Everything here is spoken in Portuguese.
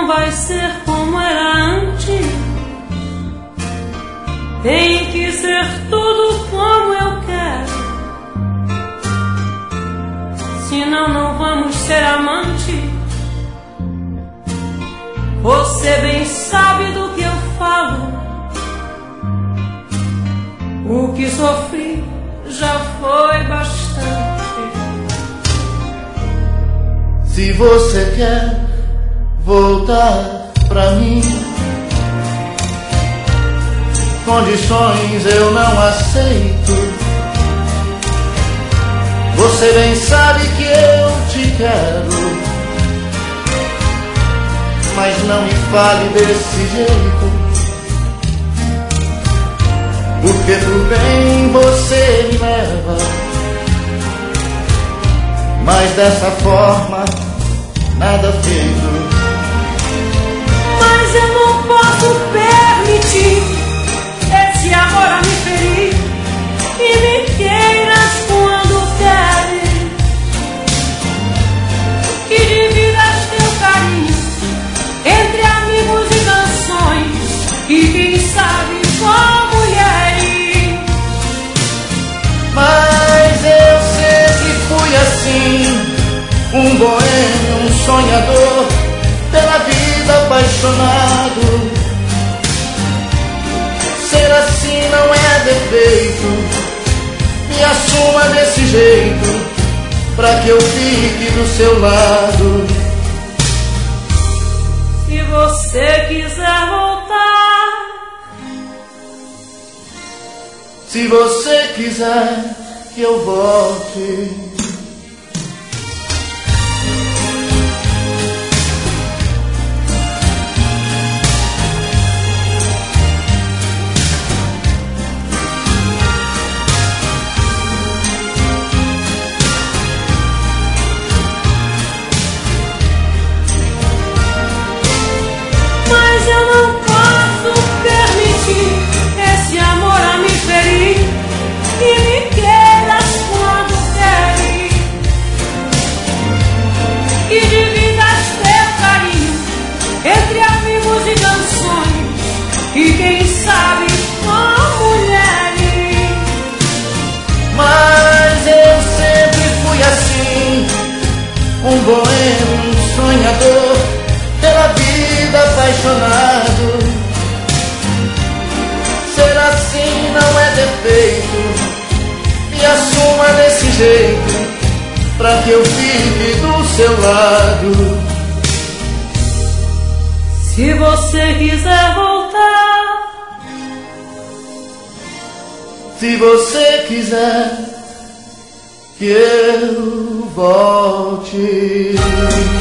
não vai ser como era antes. Tem que ser tudo como eu quero, senão não vamos ser amantes. Você bem sabe do que eu falo. O que sofri já foi bastante. Se você quer voltar pra mim, condições eu não aceito. Você bem sabe que eu te quero, mas não me fale desse jeito, porque pro bem você me leva, mas dessa forma nada feito. Mas eu não posso permitir esse amor a me ferir, e me queiras quando queres, que dividas teu carinho entre amigos e canções, e quem sabe com mulheres. Mas eu sempre fui assim, um boêmio, um sonhador, pela vida apaixonado. Ser assim não é defeito, me assuma desse jeito, pra que eu fique do seu lado. Se você quiser voltar, se você quiser que eu volte, e quem sabe com mulheres. Mas eu sempre fui assim, um boêmio, um sonhador, pela vida apaixonado. Ser assim não é defeito, me assuma desse jeito, pra que eu fique do seu lado. Se você quiser voltar, se você quiser que eu volte.